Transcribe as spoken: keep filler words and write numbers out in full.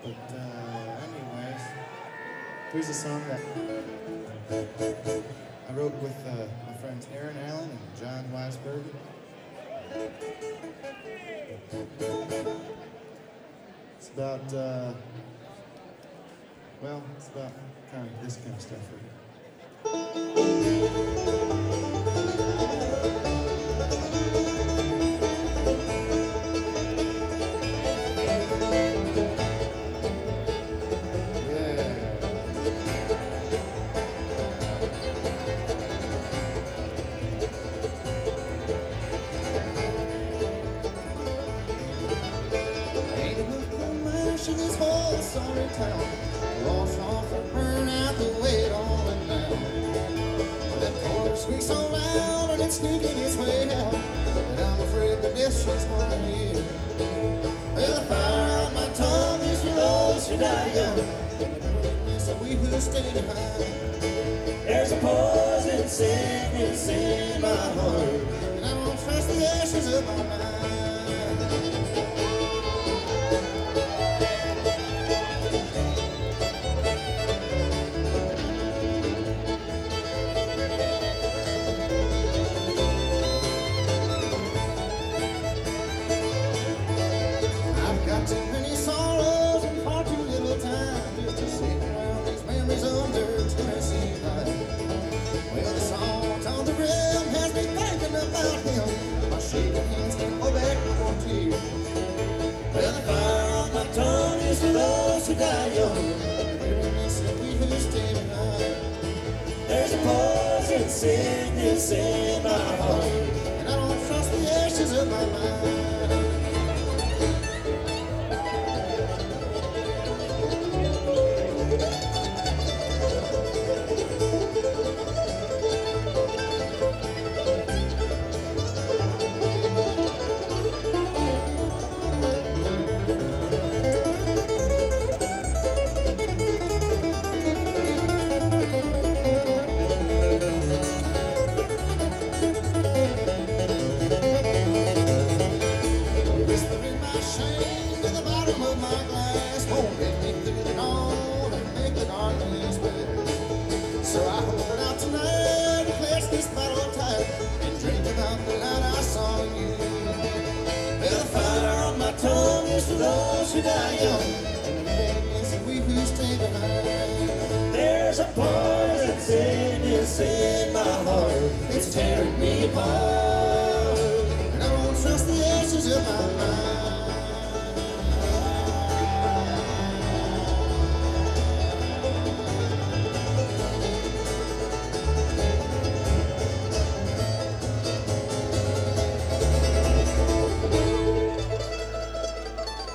But uh, anyways, here's a song that I wrote with uh, my friends Aaron Allen and John Weisberg. It's about, uh, well, it's about kind of this kind of stuff. In this whole sorry town, lost off and burn out the weight on and down. That color squeaks so loud and it's sneaking its way out, and I'm afraid the death she's gonna hear. Well, the fire on my tongue is for those who die young, and the brightness of we who stay behind. There's a poison sickness in my heart, and I don't trust the ashes of my mind. Too many sorrows and far too little time just to sit around these memories under Tennessee light. Well, the song on the rim has me thinking about him. My shaking hands can't hold back no more tears. Well, the fire on my tongue is for those who die young, the bitterness of we who stay behind. There's a poison sickness in my heart, and I don't trust the ashes of my mind. So I hold out tonight and pledge this bottle tight and drink about the light I saw in you. Well, the fire on my tongue is for those who die young, and the bitterness of we who stay behind. There's a poison sickness in my heart, it's tearing me apart, and I won't trust the ashes of my mind.